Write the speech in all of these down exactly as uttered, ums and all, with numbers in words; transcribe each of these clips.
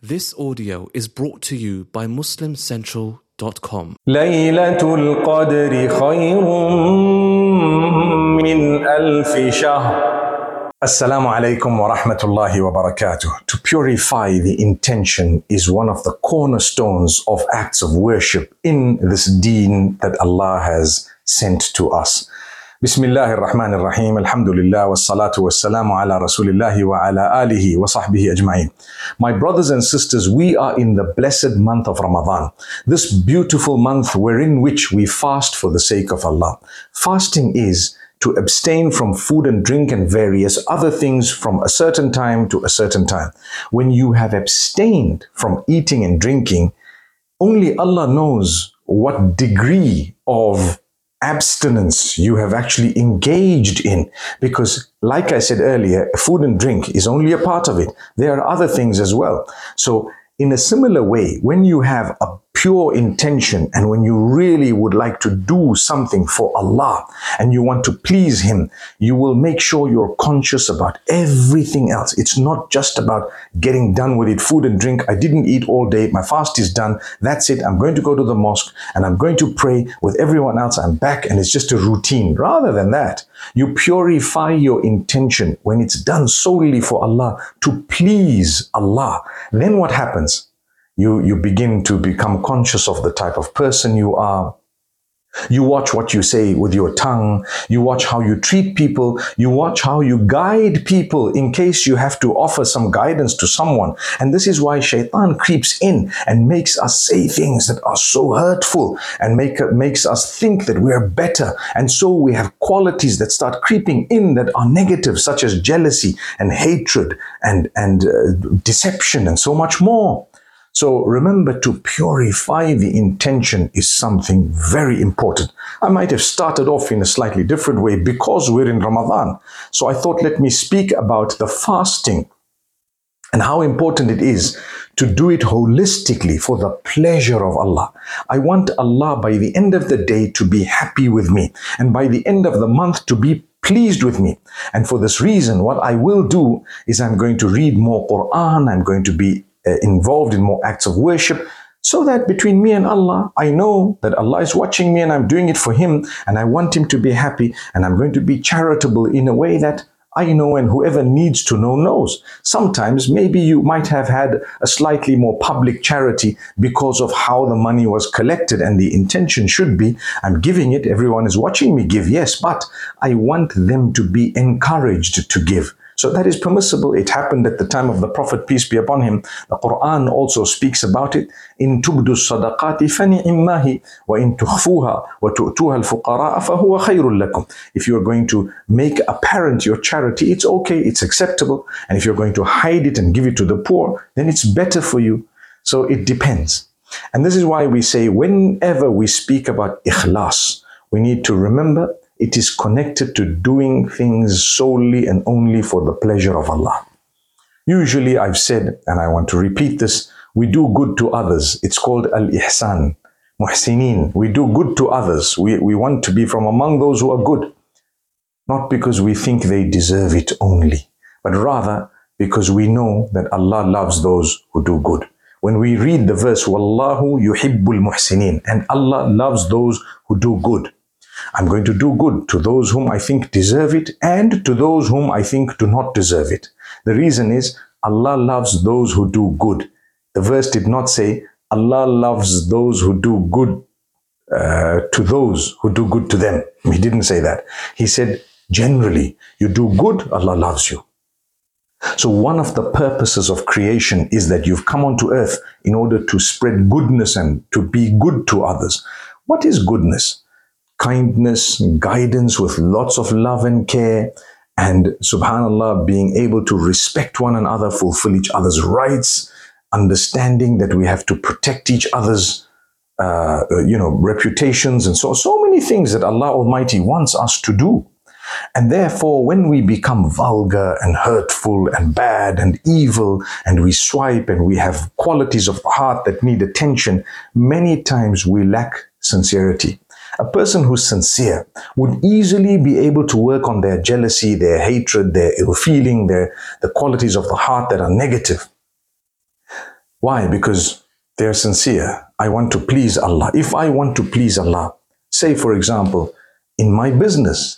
This audio is brought to you by muslim central dot com. Laylatul Qadri khayrun min alfi shahr. Assalamu alaikum wa rahmatullahi wa barakatuh. To purify the intention is one of the cornerstones of acts of worship in this deen that Allah has sent to us. Bismillahir Rahmanir Rahim. Alhamdulillah wa salatu wa salamu ala rasulillahi wa ala alihi wa sahbihi ajma'in. My brothers and sisters, we are in the blessed month of Ramadan. This beautiful month wherein which we fast for the sake of Allah. Fasting is to abstain from food and drink and various other things from a certain time to a certain time. When you have abstained from eating and drinking, only Allah knows what degree of abstinence you have actually engaged in, because like I said earlier, food and drink is only a part of it. There are other things as well. So in a similar way, when you have a pure intention and when you really would like to do something for Allah and you want to please Him, you will make sure you're conscious about everything else. It's not just about getting done with it. Food and drink, I didn't eat all day, my fast is done, that's it, I'm going to go to the mosque and I'm going to pray with everyone else, I'm back, and it's just a routine. Rather than that, you purify your intention when it's done solely for Allah, to please Allah. Then what happens? You, you begin to become conscious of the type of person you are. You watch what you say with your tongue. You watch how you treat people. You watch how you guide people in case you have to offer some guidance to someone. And this is why shaitan creeps in and makes us say things that are so hurtful and make, makes us think that we are better. And so we have qualities that start creeping in that are negative, such as jealousy and hatred and, and uh, deception and so much more. So remember, to purify the intention is something very important. I might have started off in a slightly different way because we're in Ramadan. So I thought, let me speak about the fasting and how important it is to do it holistically for the pleasure of Allah. I want Allah by the end of the day to be happy with me, and by the end of the month to be pleased with me. And for this reason, what I will do is I'm going to read more Quran, I'm going to be Uh, involved in more acts of worship, so that between me and Allah, I know that Allah is watching me and I'm doing it for Him and I want Him to be happy, and I'm going to be charitable in a way that I know and whoever needs to know knows. Sometimes maybe you might have had a slightly more public charity because of how the money was collected, and the intention should be, I'm giving it, everyone is watching me give, yes, but I want them to be encouraged to give. So that is permissible. It happened at the time of the Prophet, peace be upon him. The Quran also speaks about it. In tubdu sadaqati fani'immahi wa in tukhfuha wa tu'tuha al-fuqara'a fahuwa khayrun lakum. If you're going to make apparent your charity, it's okay, it's acceptable. And if you're going to hide it and give it to the poor, then it's better for you. So it depends. And this is why we say, whenever we speak about ikhlas, we need to remember it is connected to doing things solely and only for the pleasure of Allah. Usually I've said, and I want to repeat this, we do good to others. It's called al-ihsan, muhsinin. We do good to others. We, we want to be from among those who are good. Not because we think they deserve it only, but rather because we know that Allah loves those who do good. When we read the verse, Wallahu yuhibbul muhsinin, and Allah loves those who do good. I'm going to do good to those whom I think deserve it and to those whom I think do not deserve it. The reason is Allah loves those who do good. The verse did not say Allah loves those who do good uh, to those who do good to them. He didn't say that. He said, generally, you do good, Allah loves you. So one of the purposes of creation is that you've come onto earth in order to spread goodness and to be good to others. What is goodness? Kindness, guidance with lots of love and care, and subhanallah, being able to respect one another, fulfill each other's rights, understanding that we have to protect each other's uh, you know, reputations, and so, so many things that Allah Almighty wants us to do. And therefore, when we become vulgar and hurtful and bad and evil, and we swipe and we have qualities of the heart that need attention, many times we lack sincerity. A person who's sincere would easily be able to work on their jealousy, their hatred, their ill feeling, their, the qualities of the heart that are negative. Why? Because they're sincere. I want to please Allah. If I want to please Allah, say for example, in my business,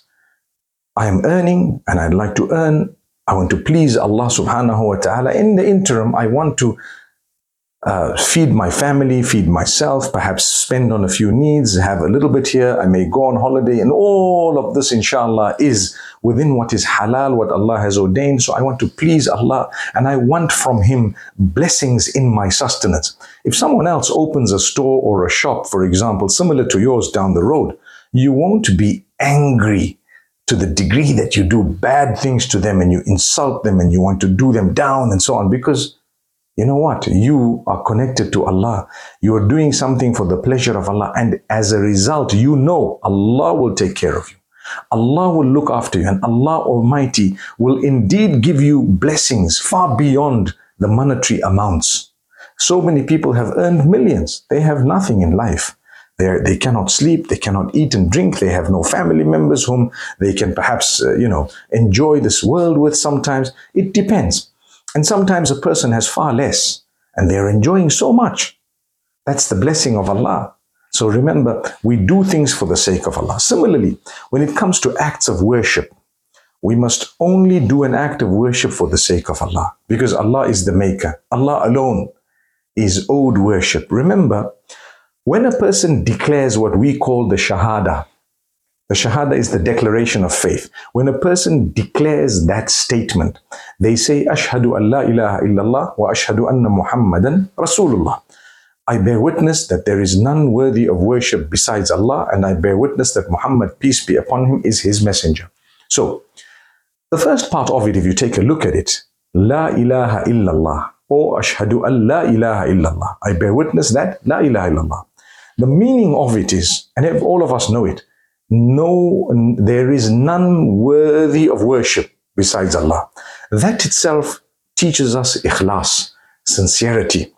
I am earning and I'd like to earn. I want to please Allah subhanahu wa ta'ala. In the interim, I want to uh, feed my family, feed myself, perhaps spend on a few needs, have a little bit here. I may go on holiday, and all of this, inshallah, is within what is halal, what Allah has ordained. So I want to please Allah and I want from Him blessings in my sustenance. If someone else opens a store or a shop, for example, similar to yours down the road, you won't be angry to the degree that you do bad things to them and you insult them and you want to do them down and so on, because you know what? You are connected to Allah. You are doing something for the pleasure of Allah. And as a result, you know Allah will take care of you. Allah will look after you. And Allah Almighty will indeed give you blessings far beyond the monetary amounts. So many people have earned millions. They have nothing in life. They're, they cannot sleep. They cannot eat and drink. They have no family members whom they can perhaps, uh, you know, enjoy this world with sometimes. It depends. And sometimes a person has far less and they're enjoying so much. That's the blessing of Allah. So remember, we do things for the sake of Allah. Similarly, when it comes to acts of worship, we must only do an act of worship for the sake of Allah, because Allah is the maker. Allah alone is owed worship. Remember, when a person declares what we call the Shahada, the Shahada is the declaration of faith. When a person declares that statement, they say, Ashhadu an la ilaha illallah wa ashhadu anna Muhammadan Rasulullah. I bear witness that there is none worthy of worship besides Allah, and I bear witness that Muhammad, peace be upon him, is his messenger. So, the first part of it, if you take a look at it, La ilaha illallah, or Ashhadu an la ilaha illallah. I bear witness that La ilaha illallah. The meaning of it is, and all of us know it, no, there is none worthy of worship besides Allah. That itself teaches us ikhlas, sincerity.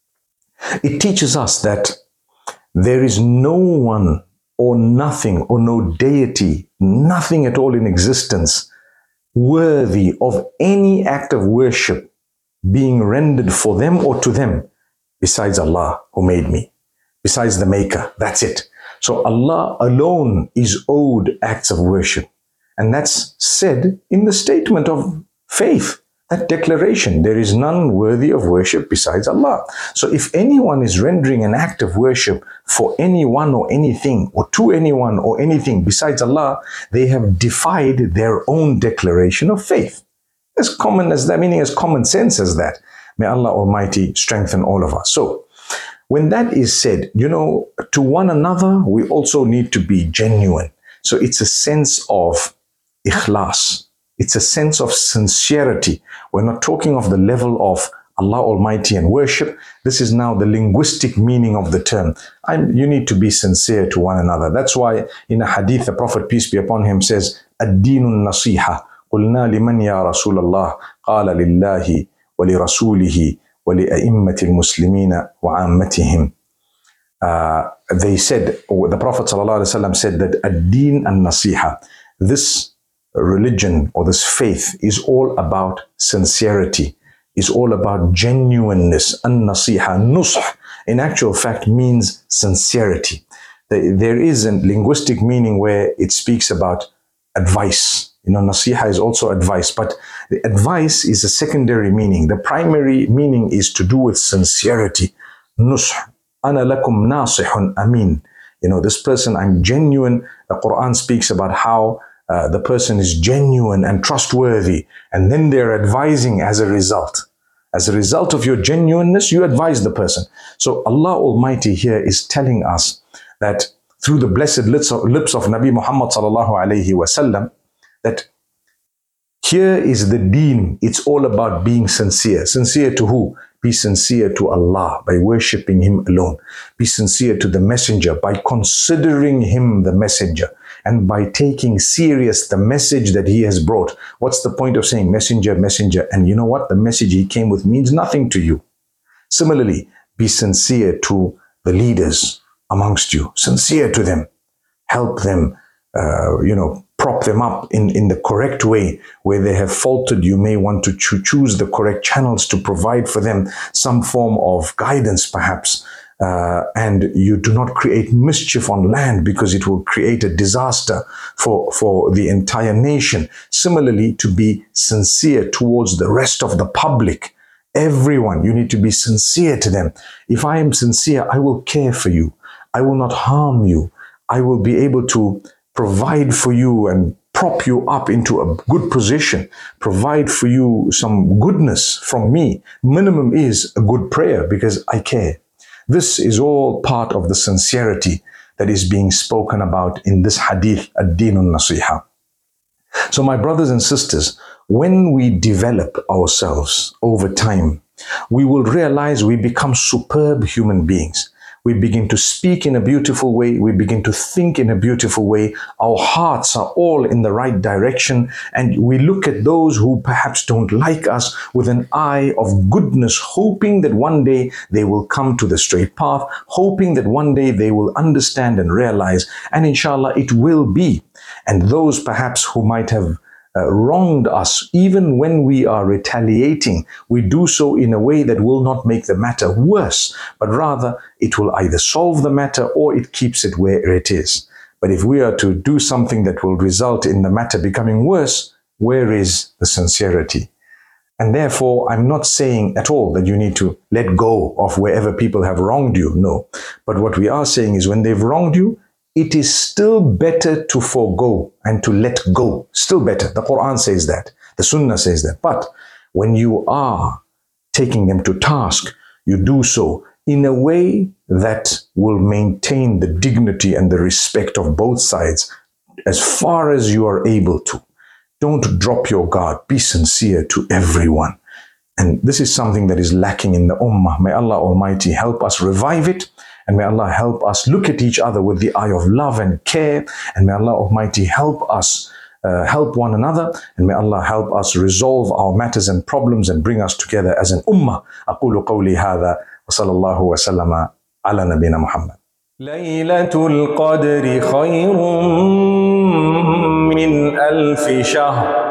It teaches us that there is no one or nothing or no deity, nothing at all in existence worthy of any act of worship being rendered for them or to them besides Allah who made me, besides the Maker. That's it. So Allah alone is owed acts of worship. And that's said in the statement of faith, that declaration, there is none worthy of worship besides Allah. So if anyone is rendering an act of worship for anyone or anything, or to anyone or anything besides Allah, they have defied their own declaration of faith. As common as that, meaning as common sense as that. May Allah Almighty strengthen all of us. So, when that is said, you know, to one another, we also need to be genuine. So it's a sense of ikhlas. It's a sense of sincerity. We're not talking of the level of Allah Almighty and worship. This is now the linguistic meaning of the term. I'm, you need to be sincere to one another. That's why in a hadith, the Prophet, peace be upon him, says, Ad-deenun nasiha. Qulna liman ya Rasulallah. Qala lillahi wa li rasulihi. وَلِأَئِمَّةِ الْمُسْلِمِينَ وَعَامَّتِهِمْ. Uh, they said, or the Prophet ﷺ said that ad-deen an-nasiha, this religion or this faith is all about sincerity, is all about genuineness. An-nasiha, nush, in actual fact means sincerity. There is a linguistic meaning where it speaks about advice. You know, nasiha is also advice, but the advice is a secondary meaning. The primary meaning is to do with sincerity. Nush, ana lakum nasihun amin. You know, this person, I'm genuine. The Quran speaks about how uh, the person is genuine and trustworthy, and then they're advising as a result. As a result of your genuineness, you advise the person. So Allah Almighty here is telling us that through the blessed lips of, lips of Nabi Muhammad sallallahu alayhi wa sallam, that here is the deen. It's all about being sincere. Sincere to who? Be sincere to Allah by worshipping Him alone. Be sincere to the messenger by considering him the messenger and by taking serious the message that he has brought. What's the point of saying messenger, messenger? And you know what? The message he came with means nothing to you. Similarly, be sincere to the leaders amongst you. Sincere to them. Help them, uh, you know, prop them up in, in the correct way. Where they have faltered, you may want to cho- choose the correct channels to provide for them some form of guidance, perhaps. Uh, and you do not create mischief on land, because it will create a disaster for, for the entire nation. Similarly, to be sincere towards the rest of the public. Everyone, you need to be sincere to them. If I am sincere, I will care for you. I will not harm you. I will be able to provide for you and prop you up into a good position, provide for you some goodness from me. Minimum is a good prayer, because I care. This is all part of the sincerity that is being spoken about in this hadith, ad-dinun nasiha. So my brothers and sisters, when we develop ourselves over time, we will realize we become superb human beings. We begin to speak in a beautiful way. We begin to think in a beautiful way. Our hearts are all in the right direction. And we look at those who perhaps don't like us with an eye of goodness, hoping that one day they will come to the straight path, hoping that one day they will understand and realize. And inshallah, it will be. And those perhaps who might have Uh, wronged us, even when we are retaliating, we do so in a way that will not make the matter worse, but rather it will either solve the matter or it keeps it where it is. But if we are to do something that will result in the matter becoming worse, where is the sincerity? And therefore, I'm not saying at all that you need to let go of wherever people have wronged you. No. But what we are saying is, when they've wronged you, it is still better to forego and to let go. Still better. The Quran says that. The Sunnah says that. But when you are taking them to task, you do so in a way that will maintain the dignity and the respect of both sides as far as you are able to. Don't drop your guard. Be sincere to everyone. And this is something that is lacking in the Ummah. May Allah Almighty help us revive it. And may Allah help us look at each other with the eye of love and care. And may Allah Almighty help us uh, help one another. And may Allah help us resolve our matters and problems and bring us together as an ummah. أقول قولي هذا وصلى الله وسلم على نبينا محمد. ليلة القدر خير من ألف شهر